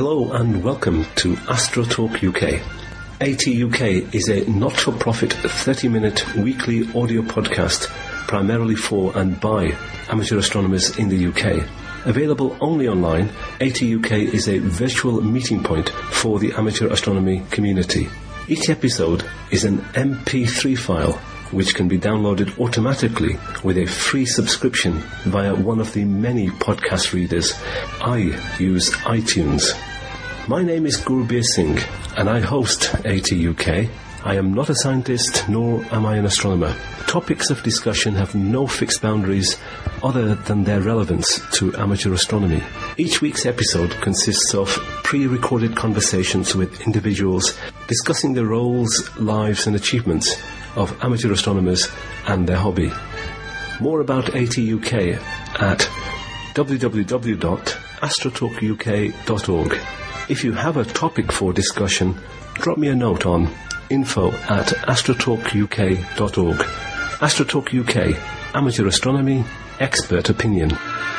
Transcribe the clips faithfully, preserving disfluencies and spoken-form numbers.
Hello and welcome to AstroTalk U K. A T U K is a not-for-profit thirty-minute weekly audio podcast primarily for and by amateur astronomers in the U K. Available only online, A T U K is a virtual meeting point for the amateur astronomy community. Each episode is an M P three file which can be downloaded automatically with a free subscription via one of the many podcast readers. I use iTunes. My name is Gurbir Singh and I host A T U K. I am not a scientist, nor am I an astronomer. Topics of discussion have no fixed boundaries other than their relevance to amateur astronomy. Each week's episode consists of pre-recorded conversations with individuals discussing the roles, lives and achievements of amateur astronomers and their hobby. More about A T U K at w w w dot astrotalk u k dot org. If you have a topic for discussion, drop me a note on info at astrotalk u k dot org. AstroTalk U K, amateur astronomy, expert opinion.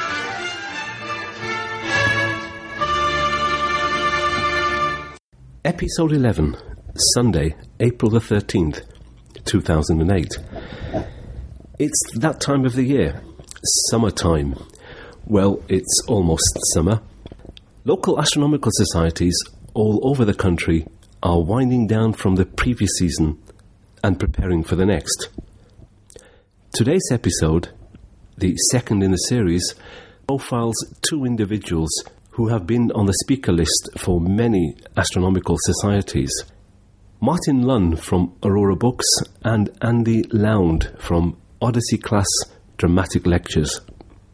Episode eleven, Sunday, April the thirteenth, two thousand eight. It's that time of the year, summertime. Well, it's almost summer. Local astronomical societies all over the country are winding down from the previous season and preparing for the next. Today's episode, the second in the series, profiles two individuals who have been on the speaker list for many astronomical societies. Martin Lunn from Aurora Books and Andy Lound from Odyssey Class Dramatic Lectures.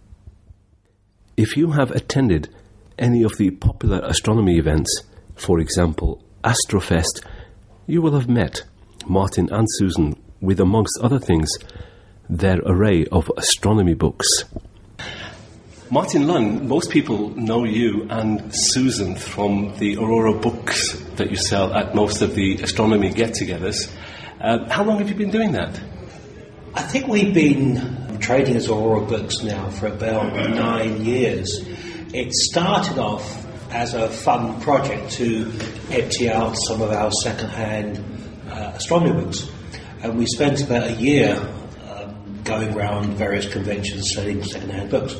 If you have attended any of the popular astronomy events, for example, Astrofest, you will have met Martin and Susan with, amongst other things, their array of astronomy books. Martin Lunn, most people know you and Susan from the Aurora Books that you sell at most of the astronomy get-togethers. Uh, how long have you been doing that? I think we've been trading as Aurora Books now for about nine years. It started off as a fun project to empty out some of our second-hand uh, astronomy books. And we spent about a year um, going around various conventions selling second-hand books.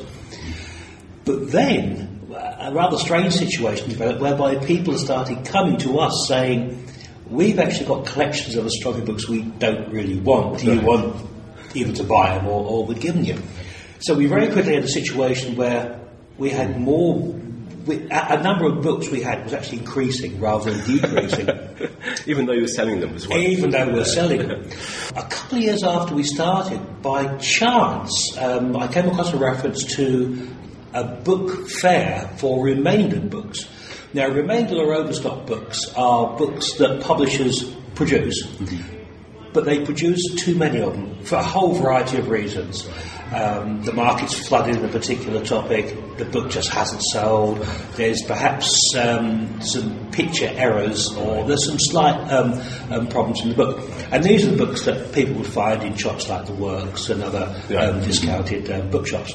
But then a rather strange situation developed whereby people started coming to us saying, we've actually got collections of astronomy books we don't really want. Do you want even to buy them, or, or we're giving you? So we very quickly had a situation where we had more, we, a, a number of books we had was actually increasing rather than decreasing. Even though you were selling them as well. Even though we were selling them. A couple of years after we started, by chance, um, I came across a reference to a book fair for remainder books. Now, remainder or overstock books are books that publishers produce, mm-hmm. but they produce too many of them for a whole variety of reasons. Um, the market's flooded in a particular topic, the book just hasn't sold, there's perhaps um, some picture errors, or there's some slight um, um, problems in the book. And these are the books that people would find in shops like The Works and other yeah. um, discounted uh, bookshops.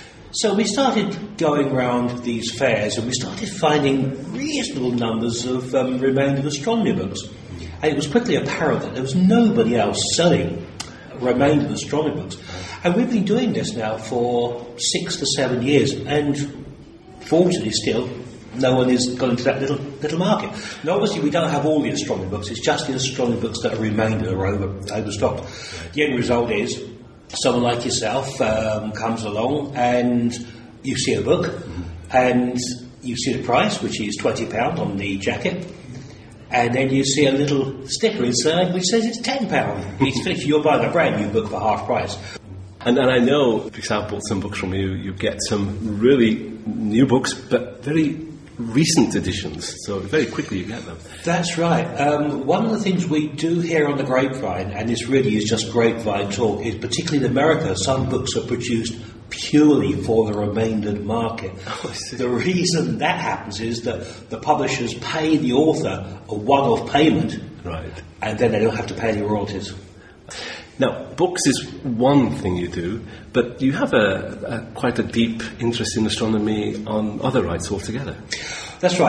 So we started going around these fairs and we started finding reasonable numbers of um, remainder astronomy books. And it was quickly apparent that there was nobody else selling remainder astronomy books. And we've been doing this now for six to seven years, and fortunately still, no one is gone into that little little market. Now, obviously, we don't have all the astronomy books. It's just the astronomy books that are remainder or over, overstocked. The end result is someone like yourself um, comes along and you see a book, mm-hmm. and you see the price, which is twenty pounds on the jacket, and then you see a little sticker inside which says it's ten pounds. It's finished. You're buying a brand new book for half price. And, and I know, for example, some books from you, you get some really new books, but very recent editions, so very quickly you get them. That's right. Um, one of the things we do here on the Grapevine, and this really is just Grapevine talk, is particularly in America, some books are produced purely for the remaindered market. Oh, I see. The reason that happens is that the publishers pay the author a one-off payment, right, and then they don't have to pay any royalties. Now, books is one thing you do, but you have a, a quite a deep interest in astronomy on other rights altogether. That's right.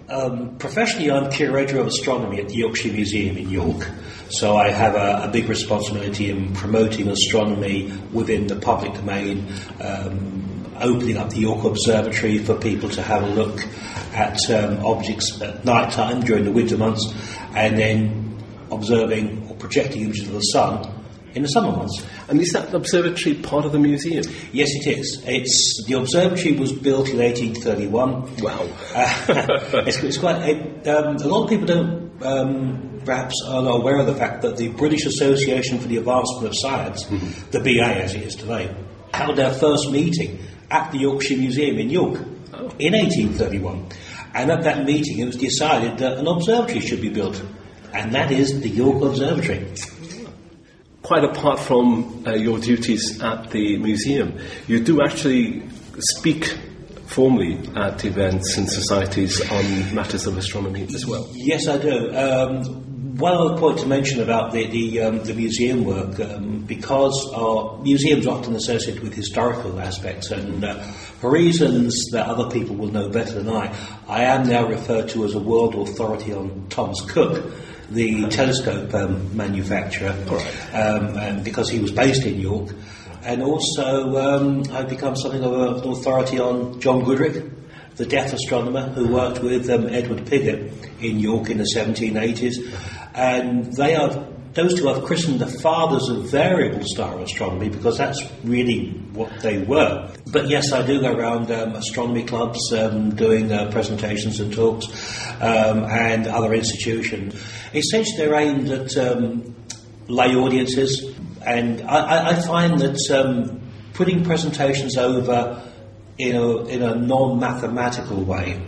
Um, professionally, I'm curator of astronomy at the Yorkshire Museum in York, so I have a, a big responsibility in promoting astronomy within the public domain, um, opening up the York Observatory for people to have a look at um, objects at night time during the winter months, and then observing or projecting images of the sun in the summer months. And is that observatory part of the museum? Yes, it is. It's the observatory was built in eighteen thirty-one. Wow! uh, it's, it's quite. It, um, a lot of people don't um, perhaps are not aware of the fact that the British Association for the Advancement of Science, mm-hmm. the B A as it is today, held their first meeting at the Yorkshire Museum in York oh. in eighteen thirty-one, and at that meeting it was decided that an observatory should be built, and that is the York Observatory. Quite apart from uh, your duties at the museum, you do actually speak formally at events and societies on matters of astronomy as well. Yes, I do. Um, one other point to mention about the the, um, the museum work, um, because our museums are often associated with historical aspects, and uh, for reasons that other people will know better than I, I am now referred to as a world authority on Thomas Cook, the telescope um, manufacturer, right. um, and because he was based in York. And also um, I've become something of a, an authority on John Goodrick, the deaf astronomer who worked with um, Edward Pigott in York in the seventeen eighties. And they are, those two I've christened the fathers of variable star astronomy, because that's really what they were. But yes, I do go around um, astronomy clubs um, doing uh, presentations and talks um, and other institutions. Essentially, they're aimed at um, lay audiences, and I, I find that um, putting presentations over in a, in a non-mathematical way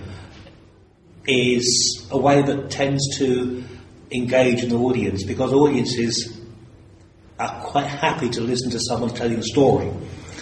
is a way that tends to engage an audience, because audiences are quite happy to listen to someone telling a story,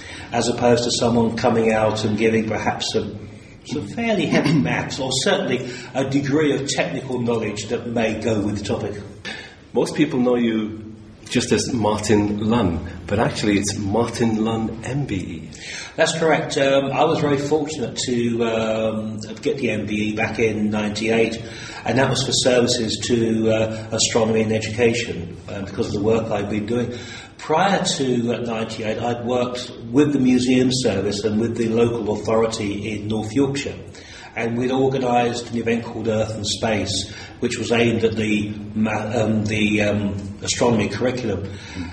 as opposed to someone coming out and giving perhaps some, some fairly heavy maths, or certainly a degree of technical knowledge that may go with the topic. Most people know you just as Martin Lunn, but actually it's Martin Lunn M B E. That's correct. Um, I was very fortunate to um, get the M B E back in ninety-eight, and that was for services to uh, astronomy and education, uh, because of the work I've been doing. Prior to uh, ninety-eight, I'd worked with the museum service and with the local authority in North Yorkshire, and we'd organised an event called Earth and Space, which was aimed at the um, the um, astronomy curriculum.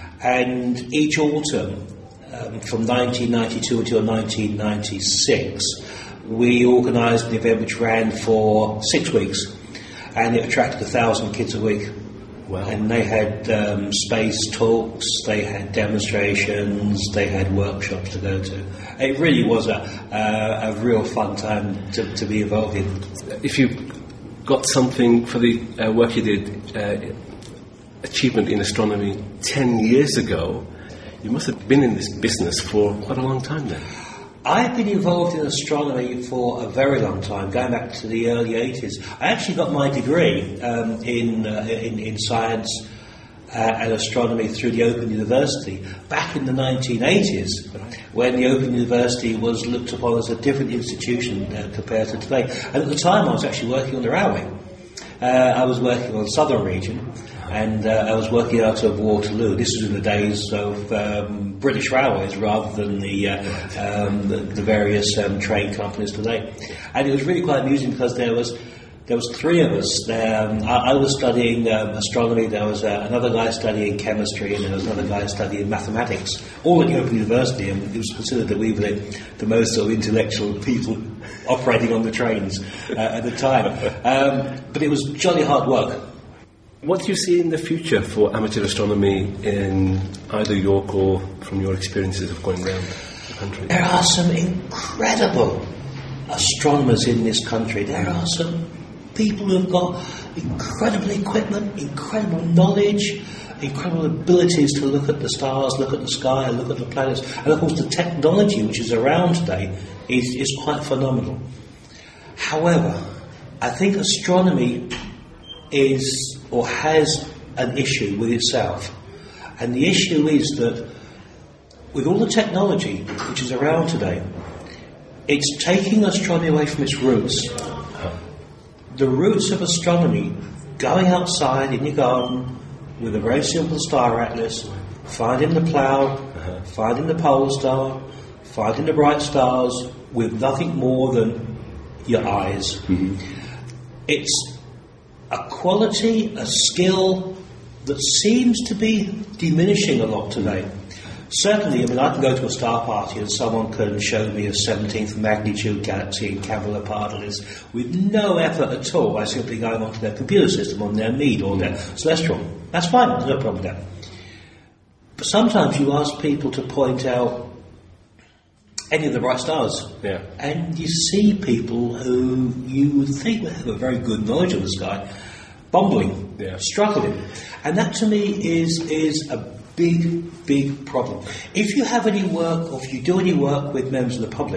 And each autumn, um, from nineteen ninety-two until nineteen ninety-six, we organised an event which ran for six weeks, and it attracted a thousand kids a week. Wow. And they had um, space talks, they had demonstrations, they had workshops to go to. It really was a, uh, a real fun time to, to be involved in. If you got something for the uh, work you did, uh, achievement in astronomy ten years ago, you must have been in this business for quite a long time then. I've been involved in astronomy for a very long time, going back to the early eighties. I actually got my degree um, in, uh, in in science uh, and astronomy through the Open University back in the nineteen eighties, when the Open University was looked upon as a different institution uh, compared to today. And at the time I was actually working on the railway. Uh, I was working on the southern region, and uh, I was working out of Waterloo. This was in the days of um, British Railways rather than the, uh, um, the, the various um, train companies today. And it was really quite amusing, because there was there was three of us. Um, I, I was studying um, astronomy, there was uh, another guy studying chemistry, and there was another guy studying mathematics, all at the Open University, and it was considered that we were the, the most sort of intellectual people operating on the trains uh, at the time. Um, but it was jolly hard work. What do you see in the future for amateur astronomy in either York or from your experiences of going around the country? There are some incredible astronomers in this country. There are some people who've got incredible equipment, incredible knowledge, incredible abilities to look at the stars, look at the sky, look at the planets. And of course the technology which is around today is, is quite phenomenal. However, I think astronomy is or has an issue with itself. And the issue is that with all the technology which is around today, it's taking astronomy away from its roots. the roots of astronomy, going outside in your garden with a very simple star atlas, finding the plough, uh-huh. finding the pole star, finding the bright stars with nothing more than your eyes. Mm-hmm. It's a quality, a skill that seems to be diminishing a lot today. Certainly, I mean, I can go to a star party and someone can show me a seventeenth magnitude galaxy in Camelopardalis with no effort at all by simply going onto their computer system on their Meade or their Celestial. That's fine, there's no problem with that. But sometimes you ask people to point out any of the bright stars, yeah. and you see people who you would think would have a very good knowledge of the sky, bumbling, yeah. struggling. And that to me is is a big, big problem. If you have any work, or if you do any work with members of the public,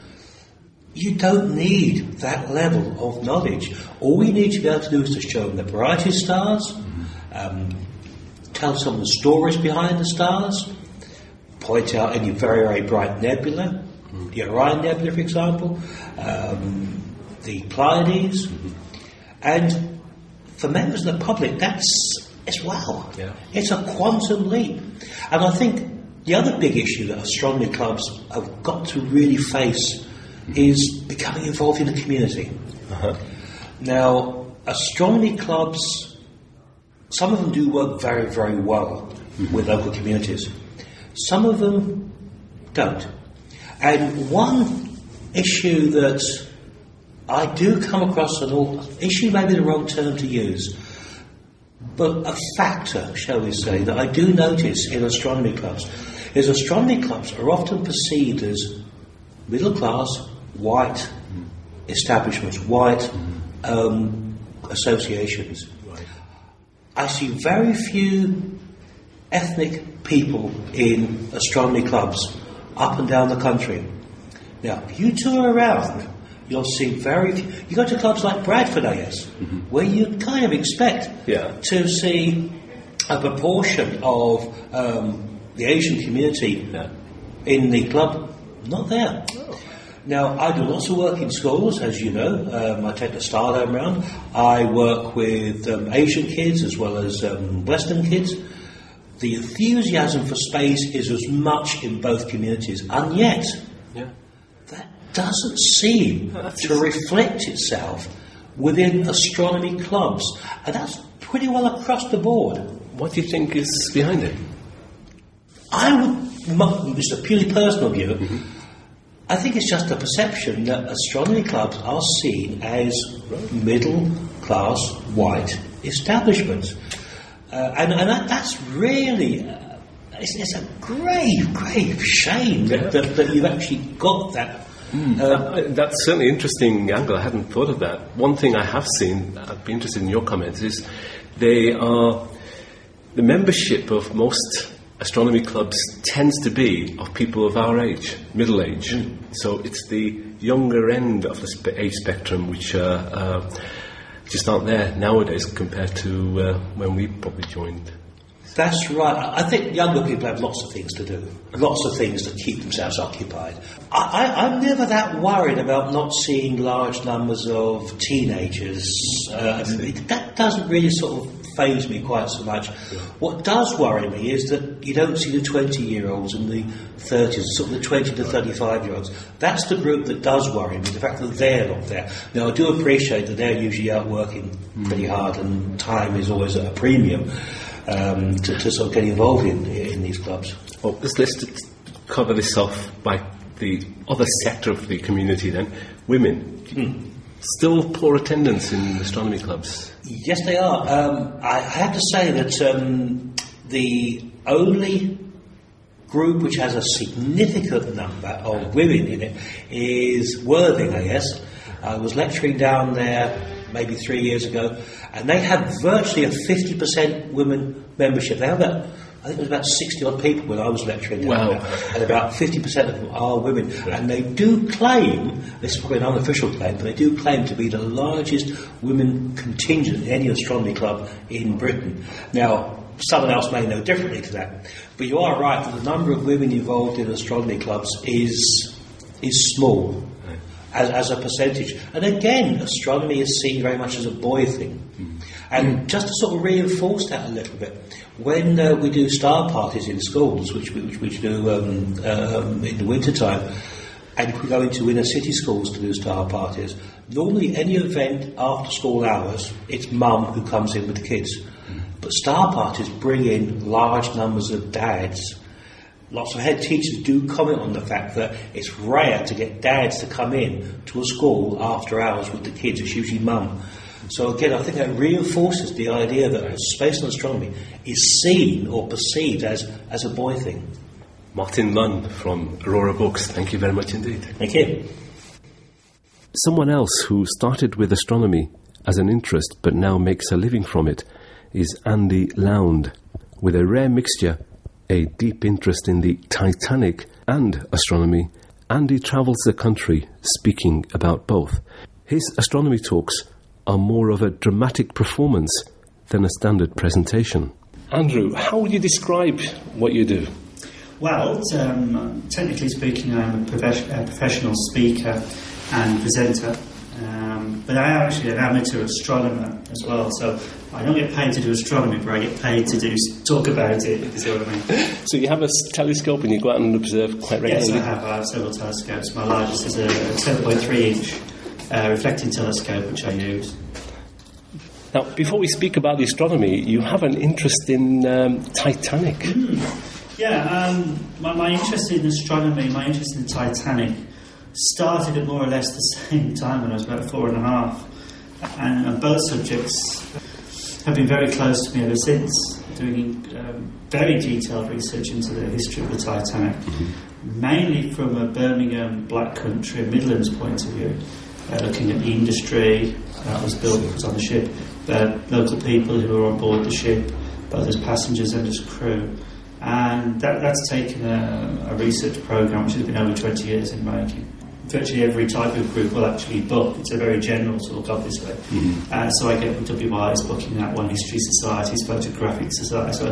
you don't need that level of knowledge. All we need to be able to do is to show them the variety of stars, mm-hmm. um, tell some of the stories behind the stars, point out any very, very bright nebula, mm-hmm. the Orion Nebula, for example, um, the Pleiades, mm-hmm. and for members of the public, that's as well. Yeah. It's a quantum leap. And I think the other big issue that astronomy clubs have got to really face mm-hmm. is becoming involved in the community. Uh-huh. Now, astronomy clubs, some of them do work very, very well mm-hmm. with local communities. Some of them don't. And one issue that I do come across, an all, issue may be the wrong term to use, but a factor, shall we say, that I do notice in astronomy clubs is astronomy clubs are often perceived as middle-class, white mm. establishments, white mm. um, associations. Right. I see very few ethnic people in astronomy clubs up and down the country. Now, if you tour around, you'll see very few. You go to clubs like Bradford A S, mm-hmm. where you kind of expect yeah. to see a proportion of um, the Asian community yeah. in the club. Not there. Oh. Now, I do lots of work in schools, as you know. Um, I take the Stardome around. I work with um, Asian kids as well as um, Western kids. The enthusiasm for space is as much in both communities, and yet yeah. that doesn't seem that's to reflect itself within astronomy clubs, and that's pretty well across the board. What do you think is behind it? I would, it's a purely personal view, mm-hmm. I think it's just a perception that astronomy clubs are seen as middle-class white establishments. Uh, and and that, that's really, uh, it's, it's a grave, grave shame yeah. that, that, that you've actually got that. Mm. Uh, that's certainly an interesting angle. I hadn't thought of that. One thing I have seen, I'd be interested in your comments, is they are, the membership of most astronomy clubs tends to be of people of our age, middle age. Mm. So it's the younger end of the spe- age spectrum which uh, uh, just aren't there nowadays compared to uh, when we probably joined. That's right. I think younger people have lots of things to do, lots of things to keep themselves occupied. I, I, I'm never that worried about not seeing large numbers of teenagers. Uh, that doesn't really sort of faze me quite so much. Yeah. What does worry me is that you don't see the twenty-year-olds and the thirties, sort of the twenty to thirty-five-year-olds. That's the group that does worry me, the fact that they're not there. Now, I do appreciate that they're usually out working mm. pretty hard and time is always at a premium. Um, to, to sort of get involved in, in these clubs. Well, let's, let's cover this off by the other sector of the community then. Women. Mm. Still poor attendance in astronomy clubs. Yes, they are. Um, I have to say that um, the only group which has a significant number of women in it is Worthing, I guess. I was lecturing down there maybe three years ago, and they have virtually a fifty percent women membership. They have about, I think it was about sixty odd people when I was lecturing down wow. there, and about fifty percent of them are women. Yeah. And they do claim, this is probably an unofficial claim, but they do claim to be the largest women contingent in any astronomy club in Britain. Now, someone else may know differently to that, but you are right that the number of women involved in astronomy clubs is is small. as, as a percentage. And again, astronomy is seen very much as a boy thing. Mm. And mm. just to sort of reinforce that a little bit, when uh, we do star parties in schools, which we, which we do um, um, in the wintertime, and if we go into inner city schools to do star parties, normally any event after school hours, it's mum who comes in with the kids. Mm. But star parties bring in large numbers of dads. Lots of head teachers do comment on the fact that it's rare to get dads to come in to a school after hours with the kids. It's usually mum. So again, I think that reinforces the idea that space and astronomy is seen or perceived as, as a boy thing. Martin Munn from Aurora Books, thank you very much indeed. Thank you. Someone else who started with astronomy as an interest but now makes a living from it is Andy Lound. With a rare mixture, a deep interest in the Titanic and astronomy, Andy travels the country speaking about both. His astronomy talks are more of a dramatic performance than a standard presentation. Andrew, how would you describe what you do? Well, um, technically speaking, I'm a, prof- a professional speaker and presenter, um, but I am actually an amateur astronomer as well, so I don't get paid to do astronomy, but I get paid to do talk about it, if you see what I mean. So you have a telescope and you go out and observe quite regularly? Yes, I have. I have several telescopes. My largest is a seven point three inch uh, reflecting telescope, which I use. Now, before we speak about the astronomy, you have an interest in um, Titanic. Mm. Yeah, um, my, my interest in astronomy, my interest in Titanic started at more or less the same time when I was about four and a half. And, and both subjects have been very close to me ever since, doing um, very detailed research into the history of the Titanic, mm-hmm. mainly from a Birmingham, Black Country, Midlands point of view, uh, looking at the industry that was built, was on the ship, the local people who were on board the ship, both as passengers and as crew. And that, that's taken a, a research programme which has been over twenty years in making. Virtually every type of group will actually book. It's a very general talk, obviously. Mm-hmm. Uh, so I get W I S booking that one, History Societies, Photographic Society. So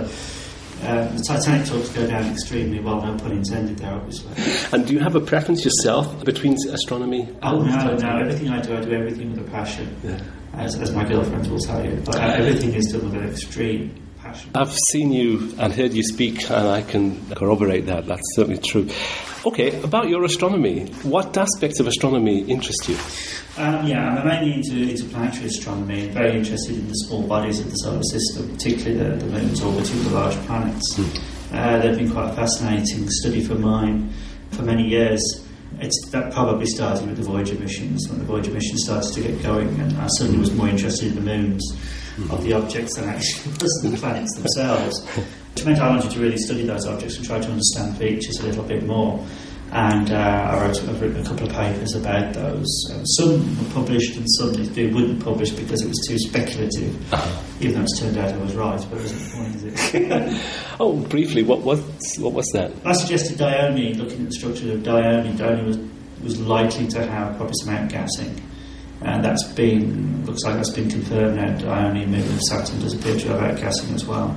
uh, the Titanic talks go down extremely well, no pun intended there, obviously. And do you have a preference yourself between astronomy and Oh, no, Titanic? no. Everything I do, I do everything with a passion, yeah. as, as my girlfriend will tell you. But uh, everything is done with an extreme passion. I've seen you and heard you speak, and I can corroborate that. That's certainly true. Okay, about your astronomy, what aspects of astronomy interest you? Um, yeah, I'm mainly into interplanetary astronomy, very interested in the small bodies of the solar system, particularly the, the moons orbiting the large planets. Mm. Uh, they've been quite a fascinating study for mine for many years. It's, that probably started with the Voyager missions. When the Voyager missions started to get going, and I suddenly was more interested in the moons mm. of the objects than actually was the planets themselves. Which meant I wanted to really study those objects and try to understand features a little bit more. And uh, I wrote, I've written a couple of papers about those. Uh, some were published and some they wouldn't publish because it was too speculative. Uh-huh. Even though it's turned out I was right, but it wasn't the point, is it? Oh, briefly, what was what was that? I suggested Dione, looking at the structure of Dione. Dione was, was likely to have proper amount of gassing. And that's been, looks like that's been confirmed now. Dione, moon of Saturn, does appear to have outgassing as well.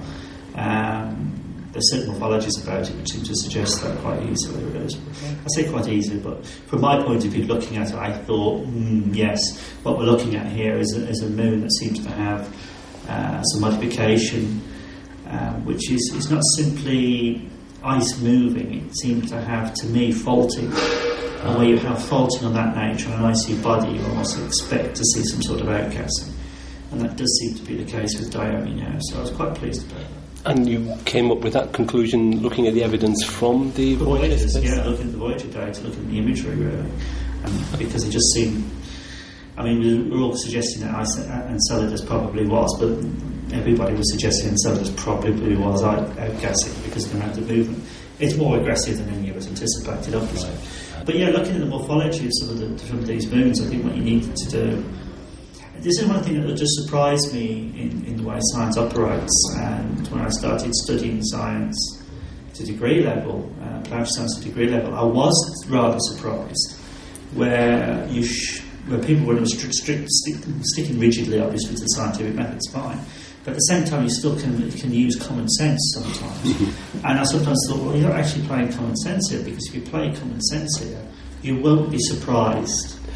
Um, there's certain morphologies about it which seem to suggest that quite easily. I say quite easily, but from my point of view, looking at it, I thought, mm, yes, what we're looking at here is a, is a moon that seems to have uh, some modification, uh, which is, is not simply ice moving. It seems to have, to me, faulting. And where you have faulting on that nature on an icy body, you almost expect to see some sort of outgassing. And that does seem to be the case with Dione now, so I was quite pleased about that. And you came up with that conclusion looking at the evidence from the Voyagers? Yeah, looking at the Voyager data, looking at the imagery, really. Um, because it just seemed... I mean, we were all suggesting that Enceladus probably was, but everybody was suggesting Enceladus probably was outgassing because of the amount of movement. It's more aggressive than any of us anticipated, obviously. Right. But yeah, looking at the morphology of some of, the, some of these moons, I think what you need to do... This is one thing that just surprised me in, in the way science operates. And when I started studying science to degree level, uh, planetary science to degree level, I was rather surprised where you sh- where people were strict, strict, stick, sticking rigidly, obviously, to the scientific methods, fine. But at the same time, you still can can use common sense sometimes. Mm-hmm. And I sometimes thought, well, you're not actually playing common sense here, because if you play common sense here, you won't be surprised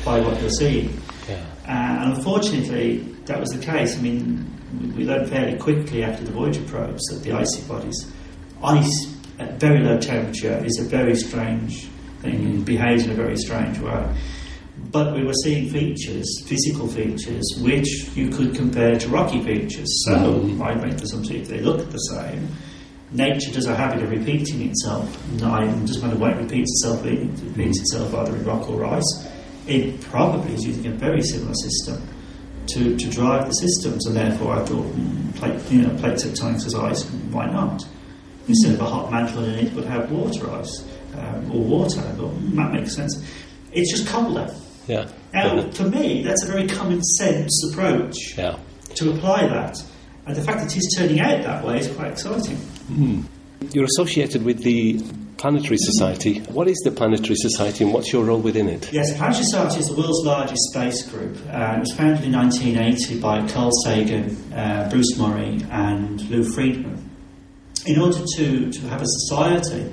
by what you're seeing. Yeah. Uh, and unfortunately, that was the case. I mean, we learned fairly quickly after the Voyager probes that the icy bodies, ice at very low temperature is a very strange thing and behaves in a very strange way. But we were seeing features, physical features, which you could compare to rocky features. So mm-hmm. I make the assumption if they look the same, nature does a habit of repeating itself. No, it doesn't matter what it repeats itself in, it repeats itself either in rock or ice. It probably is using a very similar system to, to drive the systems, and therefore I thought, mm, plate, you know, plate tectonics as ice, why not? Instead of a hot mantle in it, would have water ice um, or water. I thought mm, that makes sense. It's just colder. Yeah. Now, for me, that's a very common sense approach yeah. to apply that, and the fact that it's turning out that way is quite exciting. Mm. You're associated with the Planetary Society. What is the Planetary Society and what's your role within it? Yes, the Planetary Society is the world's largest space group. Uh, it was founded in nineteen eighty by Carl Sagan, uh, Bruce Murray and Lou Friedman in order to, to have a society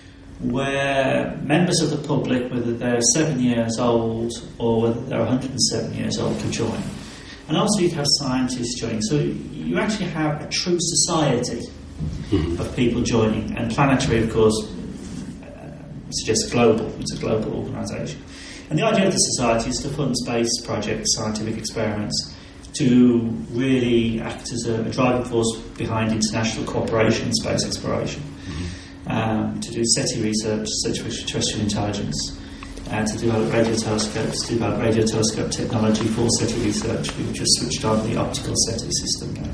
where members of the public, whether they're seven years old or whether they're one hundred seven years old, can join. And also you'd have scientists joining. So you actually have a true society mm-hmm. of people joining. And Planetary, of course, uh, suggests global. It's a global organisation. And the idea of the society is to fund space projects, scientific experiments, to really act as a, a driving force behind international cooperation in space exploration. Um, to do SETI research, search for extraterrestrial intelligence, uh, to develop radio telescopes, to develop radio telescope technology for SETI research. We've just switched on the optical SETI system now.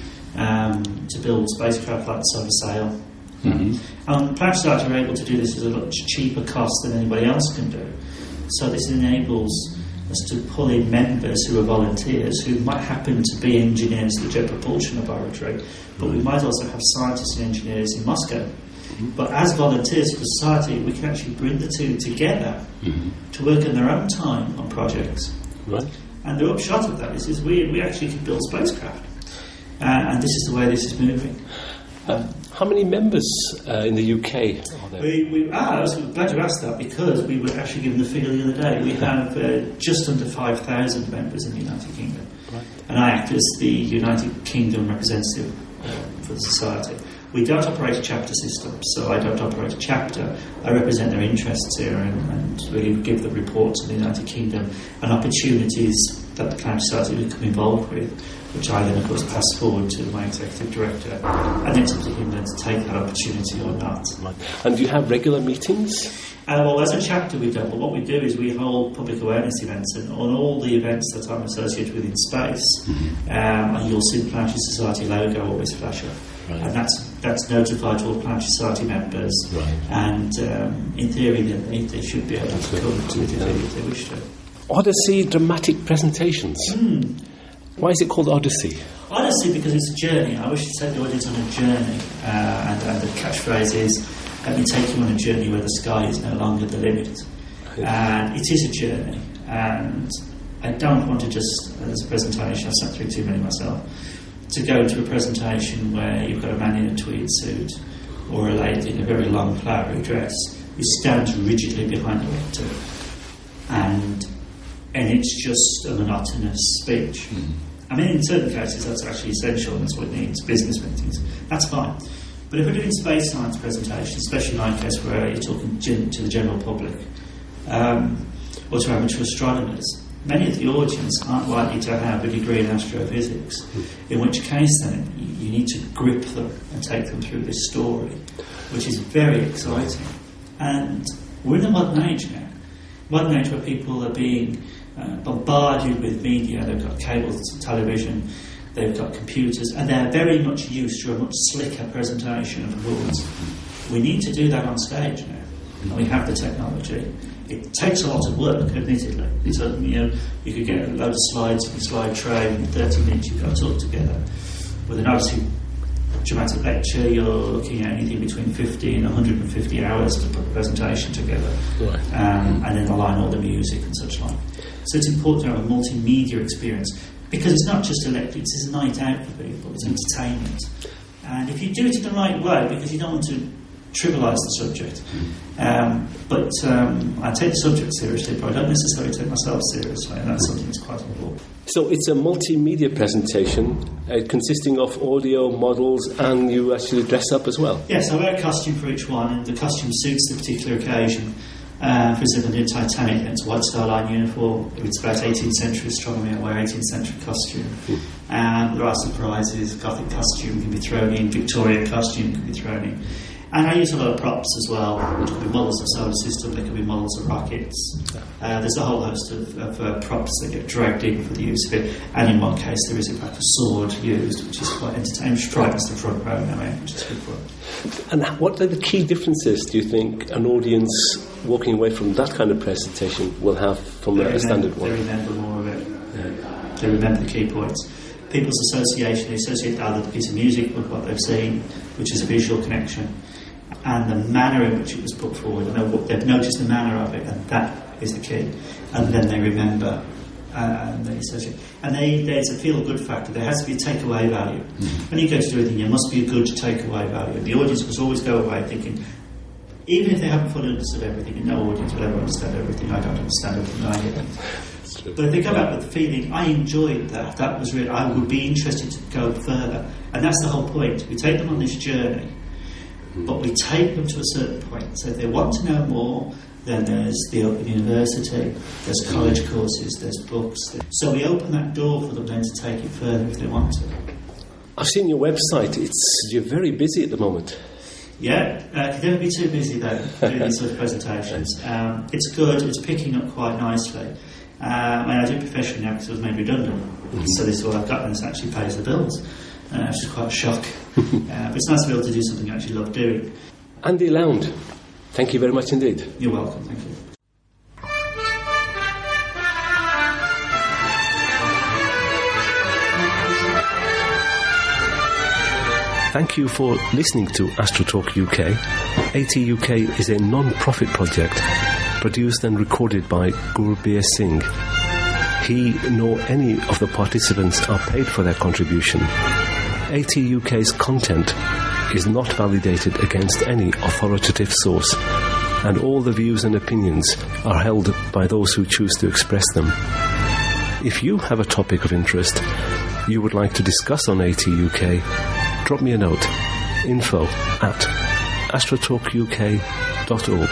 Um, to build spacecraft like the Solar Sail. Mm-hmm. Um, Planetary Society are able to do this at a much cheaper cost than anybody else can do. So this enables us to pull in members who are volunteers who might happen to be engineers at the Jet Propulsion Laboratory, but we might also have scientists and engineers in Moscow. But as volunteers for the society, we can actually bring the two together mm-hmm. to work in their own time on projects. Right. And the upshot of that is, is we, we actually can build spacecraft. Uh, and this is the way this is moving. Um, how many members uh, in the U K are there? We, we, ah, I was glad you asked that, because we were actually given the figure the other day. We have uh, just under five thousand members in the United Kingdom. Right. And I act as the United Kingdom representative uh, for the society. We don't operate a chapter system, so I don't operate a chapter. I represent their interests here and, and really give the reports of the United Kingdom and opportunities that the Planetary Society will become involved with, which I then, of course, pass forward to my executive director, and it's up to him then to take that opportunity or not. Right. And do you have regular meetings? Uh, well, as a chapter we don't, but what we do is we hold public awareness events, and on all the events that I'm associated with in space, mm-hmm. um, and you'll see the Planetary Society logo always flash up. Right. And that's that's notified to all Planetary Society members, right. and um, in theory then they, they should be able that's to come to it if they, if they wish to. Odyssey Dramatic Presentations. Mm. Why is it called Odyssey? Odyssey because it's a journey. I wish to take the audience on a journey, uh, and, and the catchphrase is, let me take you on a journey where the sky is no longer the limit. And it is a journey, and I don't want to just, as a presentation, I've sat through too many myself, to go into a presentation where you've got a man in a tweed suit or a lady in a very long flowery dress who stands rigidly behind a lectern, and and it's just a monotonous speech. Mm. I mean, in certain cases that's actually essential, and that's what it needs, business meetings. That's fine. But if we're doing space science presentations, especially in my case where you're talking to the general public, um, or to amateur astronomers, many of the audience aren't likely to have a degree in astrophysics, mm. in which case then you need to grip them and take them through this story, which is very exciting. And we're in a modern age now. Modern age where people are being uh, bombarded with media. They've got cable television, they've got computers, and they're very much used to a much slicker presentation of the words. We need to do that on stage now, and we have the technology. It takes a lot of work, admittedly. It's a, you know, you could get a load of slides in a slide tray, and in thirty minutes you've got to talk together. With an Odyssey dramatic lecture, you're looking at anything between fifty and one hundred fifty hours to put a presentation together, right. um, and then align all the music and such like. So it's important to have a multimedia experience, because it's not just a lecture, it's a night out for people, it's entertainment. And if you do it in the right way, because you don't want to trivialise the subject. Um, but um, I take the subject seriously, but I don't necessarily take myself seriously, and that's something that's quite important. So it's a multimedia presentation uh, consisting of audio, models, and you actually dress up as well? Yes, I wear a costume for each one, and the costume suits the particular occasion. Uh, for example, in Titanic, it's a white Star Line uniform. If it's about eighteenth century astronomy, I wear eighteenth century costume. Mm. And there are surprises. Gothic costume can be thrown in, Victorian costume can be thrown in. And I use a lot of props as well, which could be models of solar system, they could be models of rockets. Uh, there's a whole host of, of uh, props that get dragged in for the use of it. And in one case, there is in fact a sword used, which is quite entertaining, which frightens the front row now, which is good fun. And what are the key differences, do you think, an audience walking away from that kind of presentation will have from they a remember, standard one? They remember more of it. Yeah. They remember the key points. People's association, they associate either the piece of music with what they've seen, which is a visual connection, and the manner in which it was put forward. And they've noticed the manner of it, and that is the key. And then they remember, uh, and they associate. And they, there's a feel-good factor. There has to be a takeaway value. Mm-hmm. When you go to do anything, there must be a good takeaway value. The audience must always go away thinking, even if they haven't fully understood everything, and no audience will ever understand everything, I don't understand everything either. But if they come out with the feeling, I enjoyed that, that was real, I would be interested to go further. And that's the whole point. We take them on this journey, but we take them to a certain point. So if they want to know more, then there's the Open University, there's college courses, there's books. So we open that door for them then to take it further if they want to. I've seen your website. It's you're very busy at the moment. Yeah, uh, you never be too busy though doing these sort of presentations. Um, it's good, it's picking up quite nicely. Um, and I do professionally now because I was made redundant. Mm-hmm. So this is all I've got, and this actually pays the bills, uh, which is quite a shock. uh, but it's nice to be able to do something I actually love doing. Andy Lound, thank you very much indeed. You're welcome, thank you. Thank you for listening to AstroTalk U K. A T U K is a non-profit project produced and recorded by Gurbir Singh. He nor any of the participants are paid for their contribution. A T U K's content is not validated against any authoritative source, and all the views and opinions are held by those who choose to express them. If you have a topic of interest you would like to discuss on A T U K, drop me a note, info at astrotalk u k dot org.